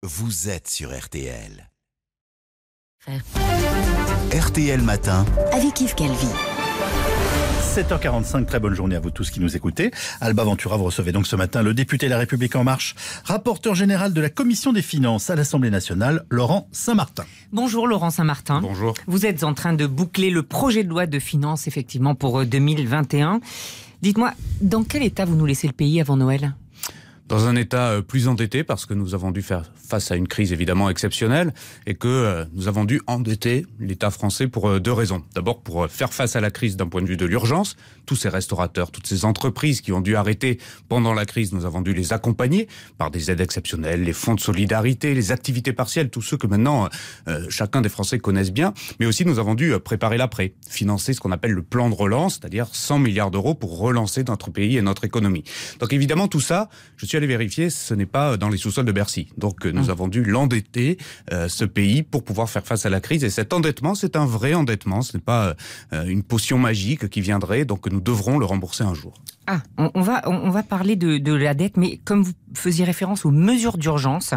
vous êtes sur RTL. RTL Matin avec Yves Calvi. 7h45, très bonne journée à vous tous qui nous écoutez. Alba Ventura, vous recevez donc ce matin le député La République En Marche, rapporteur général de la Commission des Finances à l'Assemblée nationale, Laurent Saint-Martin. Bonjour Laurent Saint-Martin. Bonjour. Vous êtes en train de boucler le projet de loi de finances effectivement pour 2021. Dites-moi, dans quel état vous nous laissez le pays avant Noël ? Dans un état plus endetté, parce que nous avons dû faire face à une crise évidemment exceptionnelle et que nous avons dû endetter l'État français pour deux raisons. D'abord pour faire face à la crise d'un point de vue de l'urgence. Tous ces restaurateurs, toutes ces entreprises qui ont dû arrêter pendant la crise, nous avons dû les accompagner par des aides exceptionnelles, les fonds de solidarité, les activités partielles, tous ceux que maintenant chacun des Français connaissent bien. Mais aussi nous avons dû préparer l'après, financer ce qu'on appelle le plan de relance, c'est-à-dire 100 milliards d'euros pour relancer notre pays et notre économie. Donc évidemment tout ça, je suis allé vérifier, ce n'est pas dans les sous-sols de Bercy. Donc nous avons dû l'endetter, ce pays, pour pouvoir faire face à la crise. Et cet endettement, c'est un vrai endettement. Ce n'est pas une potion magique qui viendrait. Donc nous devrons le rembourser un jour. Ah, on va parler de la dette, mais comme vous faisiez référence aux mesures d'urgence,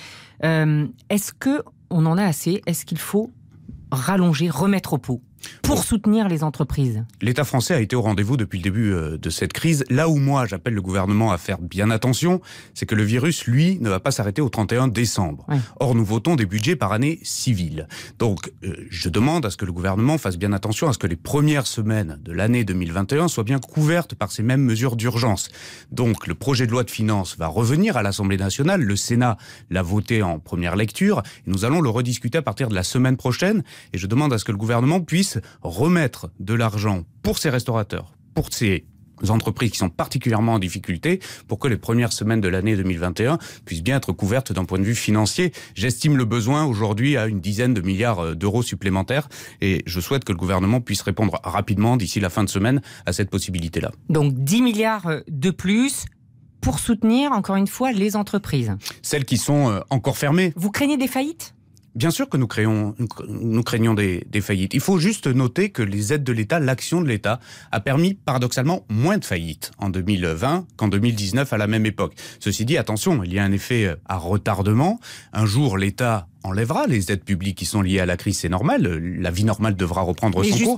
est-ce qu'on en a assez ? Est-ce qu'il faut rallonger, remettre au pot pour soutenir les entreprises? L'État français a été au rendez-vous depuis le début de cette crise. Là où moi, j'appelle le gouvernement à faire bien attention, c'est que le virus, lui, ne va pas s'arrêter au 31 décembre. Ouais. Or, nous votons des budgets par année civile. Donc, je demande à ce que le gouvernement fasse bien attention à ce que les premières semaines de l'année 2021 soient bien couvertes par ces mêmes mesures d'urgence. Donc, le projet de loi de finances va revenir à l'Assemblée nationale. Le Sénat l'a voté en première lecture. Et nous allons le rediscuter à partir de la semaine prochaine. Et je demande à ce que le gouvernement puisse remettre de l'argent pour ces restaurateurs, pour ces entreprises qui sont particulièrement en difficulté, pour que les premières semaines de l'année 2021 puissent bien être couvertes d'un point de vue financier. J'estime le besoin aujourd'hui à une dizaine de milliards d'euros supplémentaires et je souhaite que le gouvernement puisse répondre rapidement d'ici la fin de semaine à cette possibilité-là. Donc 10 milliards de plus pour soutenir encore une fois les entreprises. Celles qui sont encore fermées. Vous craignez des faillites ? Bien sûr que nous craignons des faillites. Il faut juste noter que les aides de l'État, l'action de l'État, a permis paradoxalement moins de faillites en 2020 qu'en 2019 à la même époque. Ceci dit, attention, il y a un effet à retardement. Un jour, l'État enlèvera les aides publiques qui sont liées à la crise, c'est normal. La vie normale devra reprendre son cours.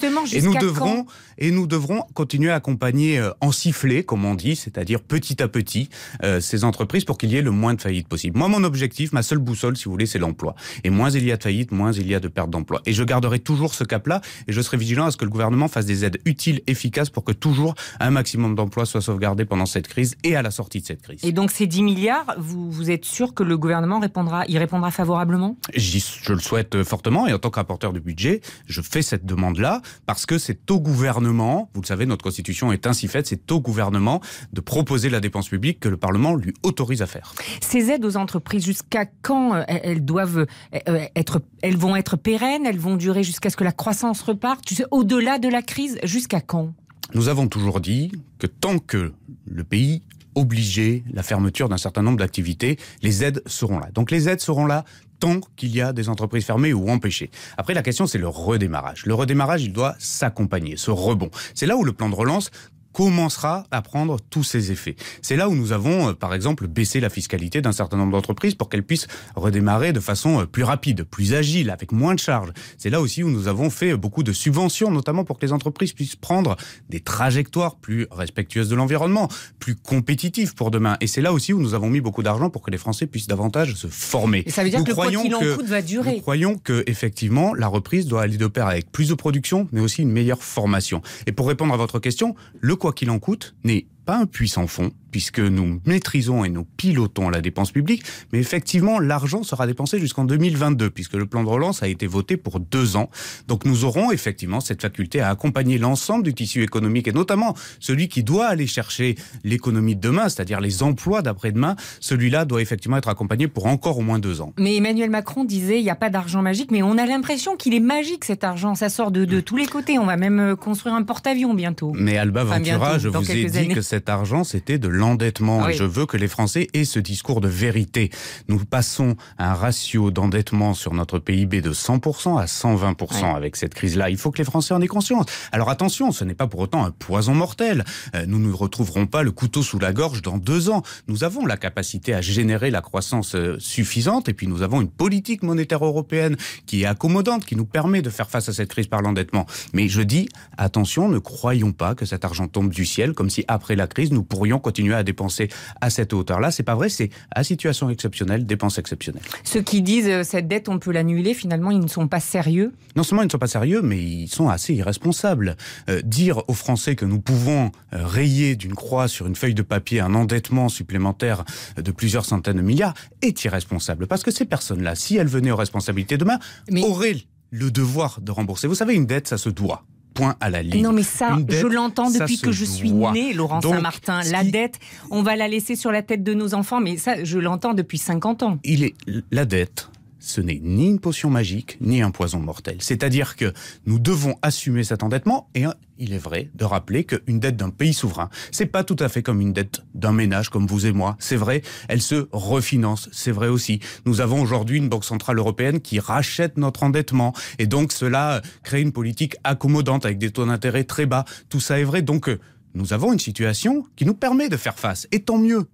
Et nous devrons continuer à accompagner en sifflet, comme on dit, c'est-à-dire petit à petit, ces entreprises pour qu'il y ait le moins de faillites possible. Moi, mon objectif, ma seule boussole, si vous voulez, c'est l'emploi. Et moins il y a de faillites, moins il y a de pertes d'emploi. Et je garderai toujours ce cap-là et je serai vigilant à ce que le gouvernement fasse des aides utiles, efficaces pour que toujours un maximum d'emplois soient sauvegardés pendant cette crise et à la sortie de cette crise. Et donc ces 10 milliards, vous êtes sûr que le gouvernement y répondra favorablement ? Je le souhaite fortement et en tant que rapporteur du budget, je fais cette demande-là parce que c'est au gouvernement, vous le savez, notre constitution est ainsi faite, c'est au gouvernement de proposer la dépense publique que le Parlement lui autorise à faire. Ces aides aux entreprises, jusqu'à quand elles vont être pérennes, elles vont durer jusqu'à ce que la croissance reparte, tu sais, au-delà de la crise, jusqu'à quand ? Nous avons toujours dit que tant que le pays obligeait la fermeture d'un certain nombre d'activités, les aides seront là. Donc les aides seront là tant qu'il y a des entreprises fermées ou empêchées. Après, la question, c'est le redémarrage. Le redémarrage, il doit s'accompagner, ce rebond. C'est là où le plan de relance commencera à prendre tous ses effets. C'est là où nous avons, par exemple, baissé la fiscalité d'un certain nombre d'entreprises pour qu'elles puissent redémarrer de façon plus rapide, plus agile, avec moins de charges. C'est là aussi où nous avons fait beaucoup de subventions, notamment pour que les entreprises puissent prendre des trajectoires plus respectueuses de l'environnement, plus compétitives pour demain. Et c'est là aussi où nous avons mis beaucoup d'argent pour que les Français puissent davantage se former. Et ça veut dire que le quoi qu'il en coûte va durer. Nous croyons que, effectivement, la reprise doit aller de pair avec plus de production, mais aussi une meilleure formation. Et pour répondre à votre question, le quoi qu'il en coûte n'est pas un puits sans fond, puisque nous maîtrisons et nous pilotons la dépense publique, mais effectivement, l'argent sera dépensé jusqu'en 2022, puisque le plan de relance a été voté pour 2 ans. Donc nous aurons effectivement cette faculté à accompagner l'ensemble du tissu économique, et notamment celui qui doit aller chercher l'économie de demain, c'est-à-dire les emplois d'après-demain. Celui-là doit effectivement être accompagné pour encore au moins 2 ans. Mais Emmanuel Macron disait, il n'y a pas d'argent magique, mais on a l'impression qu'il est magique, cet argent. Ça sort de tous les côtés. On va même construire un porte-avions bientôt. Mais Alba Ventura, je vous ai dit que cet argent, c'était de l'endettement. Et je veux que les Français aient ce discours de vérité. Nous passons à un ratio d'endettement sur notre PIB de 100% à 120% avec cette crise-là. Il faut que les Français en aient conscience. Alors attention, ce n'est pas pour autant un poison mortel. Nous ne retrouverons pas le couteau sous la gorge dans 2 ans. Nous avons la capacité à générer la croissance suffisante et puis nous avons une politique monétaire européenne qui est accommodante, qui nous permet de faire face à cette crise par l'endettement. Mais je dis, attention, ne croyons pas que cet argent tombe du ciel, comme si après la crise, nous pourrions continuer à dépenser à cette hauteur-là. C'est pas vrai, c'est à situation exceptionnelle, dépenses exceptionnelles. Ceux qui disent cette dette, on peut l'annuler, finalement, ils ne sont pas sérieux. Non seulement ils ne sont pas sérieux, mais ils sont assez irresponsables. Dire aux Français que nous pouvons rayer d'une croix sur une feuille de papier un endettement supplémentaire de plusieurs centaines de milliards est irresponsable. Parce que ces personnes-là, si elles venaient aux responsabilités demain, auraient le devoir de rembourser. Vous savez, une dette, ça se doit. Point à la ligne. Non mais ça, je l'entends depuis que je suis née, Laurent Saint-Martin. La dette, on va la laisser sur la tête de nos enfants, mais ça, je l'entends depuis 50 ans. La dette, ce n'est ni une potion magique, ni un poison mortel. C'est-à-dire que nous devons assumer cet endettement et il est vrai de rappeler qu'une dette d'un pays souverain, c'est pas tout à fait comme une dette d'un ménage comme vous et moi. C'est vrai, elle se refinance. C'est vrai aussi. Nous avons aujourd'hui une Banque Centrale Européenne qui rachète notre endettement et donc cela crée une politique accommodante avec des taux d'intérêt très bas. Tout ça est vrai. Donc nous avons une situation qui nous permet de faire face. Et tant mieux,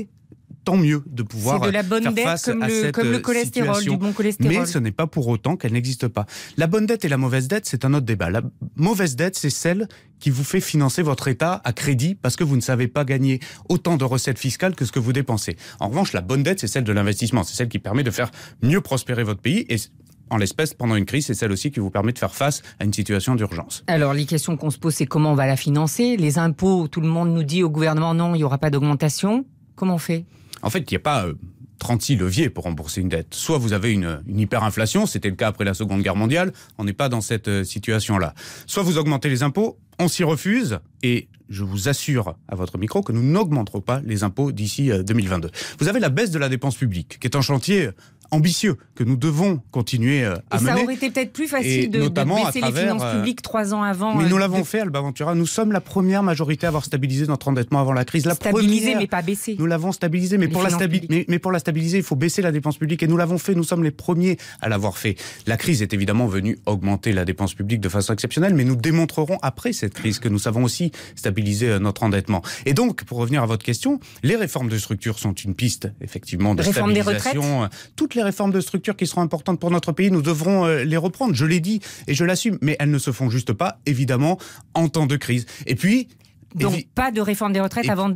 tant mieux de pouvoir faire face à cette comme le cholestérol, situation. Du bon cholestérol. Mais ce n'est pas pour autant qu'elle n'existe pas. La bonne dette et la mauvaise dette, c'est un autre débat. La mauvaise dette, c'est celle qui vous fait financer votre État à crédit parce que vous ne savez pas gagner autant de recettes fiscales que ce que vous dépensez. En revanche, la bonne dette, c'est celle de l'investissement. C'est celle qui permet de faire mieux prospérer votre pays et en l'espèce, pendant une crise, c'est celle aussi qui vous permet de faire face à une situation d'urgence. Alors, les questions qu'on se pose, c'est comment on va la financer ? Les impôts, tout le monde nous dit au gouvernement, non, il n'y aura pas d'augmentation. Comment on fait ? En fait, il n'y a pas 36 leviers pour rembourser une dette. Soit vous avez une hyperinflation, c'était le cas après la Seconde Guerre mondiale, on n'est pas dans cette situation-là. Soit vous augmentez les impôts, on s'y refuse, et je vous assure à votre micro que nous n'augmenterons pas les impôts d'ici 2022. Vous avez la baisse de la dépense publique, qui est un chantier ambitieux que nous devons continuer à mener. Ça aurait été peut-être plus facile de baisser les finances publiques 3 ans avant. Mais nous l'avons fait, Alba Ventura. Nous sommes la première majorité à avoir stabilisé notre endettement avant la crise. Stabilisé, mais pas baissé. Nous l'avons stabilisé, mais pour la stabiliser, il faut baisser la dépense publique. Et nous l'avons fait. Nous sommes les premiers à l'avoir fait. La crise est évidemment venue augmenter la dépense publique de façon exceptionnelle, mais nous démontrerons après cette crise que nous savons aussi stabiliser notre endettement. Et donc, pour revenir à votre question, les réformes de structure sont une piste, effectivement, de réforme stabilisation. Des retraites. Toutes les réformes de structure qui seront importantes pour notre pays, nous devrons les reprendre. Je l'ai dit et je l'assume, mais elles ne se font juste pas, évidemment, en temps de crise. Et puis... Donc pas de réforme des retraites avant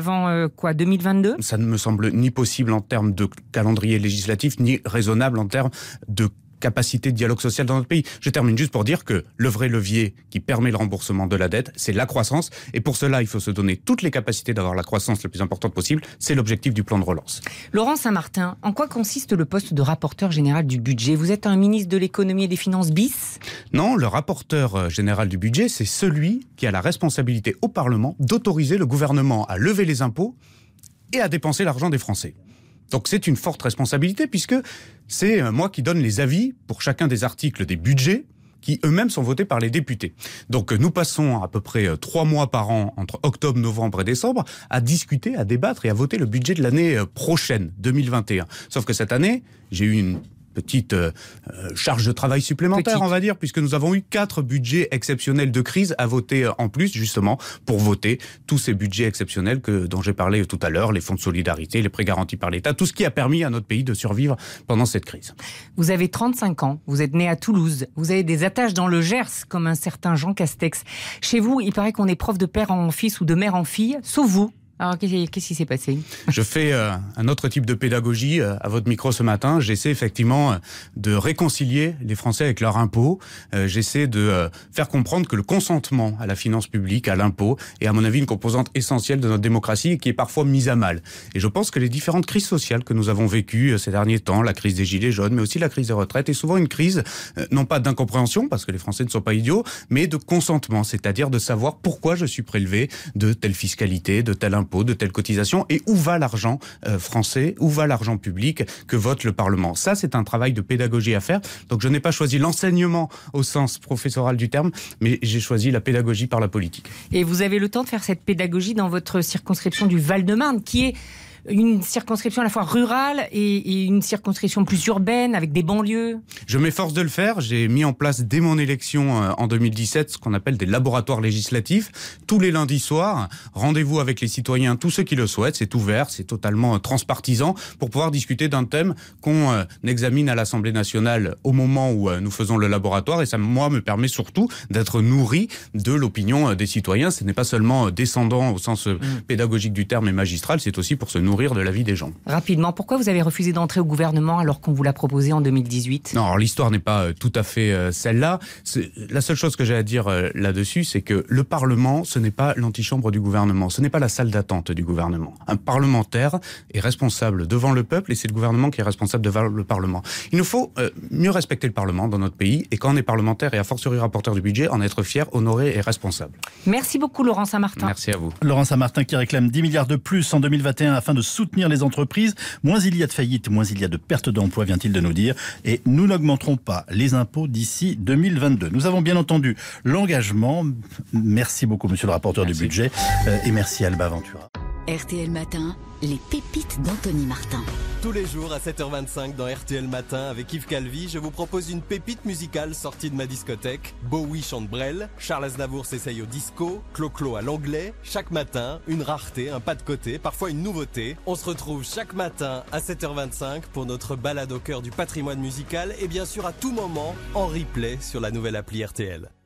2022 ? Ça ne me semble ni possible en termes de calendrier législatif, ni raisonnable en termes de capacité de dialogue social dans notre pays. Je termine juste pour dire que le vrai levier qui permet le remboursement de la dette, c'est la croissance. Et pour cela, il faut se donner toutes les capacités d'avoir la croissance la plus importante possible. C'est l'objectif du plan de relance. Laurent Saint-Martin, en quoi consiste le poste de rapporteur général du budget ? Vous êtes un ministre de l'économie et des finances bis ? Non, le rapporteur général du budget, c'est celui qui a la responsabilité au Parlement d'autoriser le gouvernement à lever les impôts et à dépenser l'argent des Français. Donc c'est une forte responsabilité puisque c'est moi qui donne les avis pour chacun des articles des budgets qui eux-mêmes sont votés par les députés. Donc nous passons à peu près 3 mois par an, entre octobre, novembre et décembre, à discuter, à débattre et à voter le budget de l'année prochaine, 2021. Sauf que cette année, j'ai eu une petite charge de travail supplémentaire, on va dire, puisque nous avons eu 4 budgets exceptionnels de crise à voter en plus, justement, pour voter tous ces budgets exceptionnels dont j'ai parlé tout à l'heure, les fonds de solidarité, les prêts garantis par l'État, tout ce qui a permis à notre pays de survivre pendant cette crise. Vous avez 35 ans, vous êtes né à Toulouse, vous avez des attaches dans le Gers, comme un certain Jean Castex. Chez vous, il paraît qu'on est prof de père en fils ou de mère en fille, sauf vous. Alors, qu'est-ce qui s'est passé ? Je fais un autre type de pédagogie à votre micro ce matin. J'essaie effectivement de réconcilier les Français avec leurs impôts. J'essaie de faire comprendre que le consentement à la finance publique, à l'impôt, est à mon avis une composante essentielle de notre démocratie et qui est parfois mise à mal. Et je pense que les différentes crises sociales que nous avons vécues ces derniers temps, la crise des Gilets jaunes, mais aussi la crise des retraites, est souvent une crise, non pas d'incompréhension, parce que les Français ne sont pas idiots, mais de consentement, c'est-à-dire de savoir pourquoi je suis prélevé de telle fiscalité, de tel impôt, impôts, de telles cotisations, et où va l'argent français, où va l'argent public que vote le Parlement. Ça, c'est un travail de pédagogie à faire. Donc je n'ai pas choisi l'enseignement au sens professoral du terme, mais j'ai choisi la pédagogie par la politique. Et vous avez le temps de faire cette pédagogie dans votre circonscription du Val-de-Marne, qui est une circonscription à la fois rurale et une circonscription plus urbaine, avec des banlieues. Je m'efforce de le faire. J'ai mis en place dès mon élection en 2017 ce qu'on appelle des laboratoires législatifs. Tous les lundis soirs, rendez-vous avec les citoyens, tous ceux qui le souhaitent. C'est ouvert, c'est totalement transpartisan pour pouvoir discuter d'un thème qu'on examine à l'Assemblée nationale au moment où nous faisons le laboratoire. Et ça, moi, me permet surtout d'être nourri de l'opinion des citoyens. Ce n'est pas seulement descendant au sens pédagogique du terme et magistral, c'est aussi pour se nourrir de la vie des gens. Rapidement, pourquoi vous avez refusé d'entrer au gouvernement alors qu'on vous l'a proposé en 2018 ? Non, alors l'histoire n'est pas tout à fait celle-là. La seule chose que j'ai à dire là-dessus, c'est que le Parlement, ce n'est pas l'antichambre du gouvernement, ce n'est pas la salle d'attente du gouvernement. Un parlementaire est responsable devant le peuple et c'est le gouvernement qui est responsable devant le Parlement. Il nous faut mieux respecter le Parlement dans notre pays et quand on est parlementaire et a fortiori rapporteur du budget, en être fier, honoré et responsable. Merci beaucoup Laurent Saint-Martin. Merci à vous. Laurent Saint-Martin qui réclame 10 milliards de plus en 2021 afin de soutenir les entreprises. Moins il y a de faillites, moins il y a de pertes d'emplois, vient-il de nous dire. Et nous n'augmenterons pas les impôts d'ici 2022. Nous avons bien entendu l'engagement. Merci beaucoup, monsieur le rapporteur du budget. Et merci Alba Ventura. RTL Matin, les pépites d'Anthony Martin. Tous les jours à 7h25 dans RTL Matin avec Yves Calvi, je vous propose une pépite musicale sortie de ma discothèque. Bowie chante Brel, Charles Aznavour s'essaye au disco, Clo-Clo à l'anglais. Chaque matin, une rareté, un pas de côté, parfois une nouveauté. On se retrouve chaque matin à 7h25 pour notre balade au cœur du patrimoine musical et bien sûr à tout moment en replay sur la nouvelle appli RTL.